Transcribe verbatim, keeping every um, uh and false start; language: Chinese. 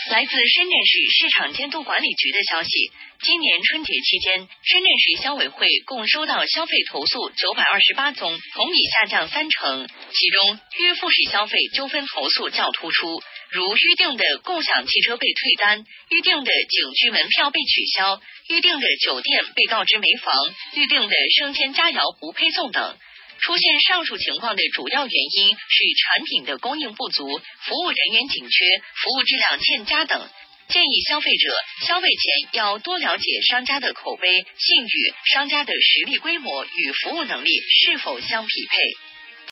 来自深圳市市场监督管理局的消息，今年春节期间，深圳市消委会共收到消费投诉九百二十八宗，同比下降三成。其中，预付式消费纠纷投诉较突出，如预定的共享汽车被退单、预定的景区门票被取消、预定的酒店被告知没房、预定的生鲜佳肴不配送等。出现上述情况的主要原因是产品的供应不足、服务人员紧缺、服务质量欠佳等。建议消费者消费前要多了解商家的口碑、信誉、商家的实力规模与服务能力是否相匹配。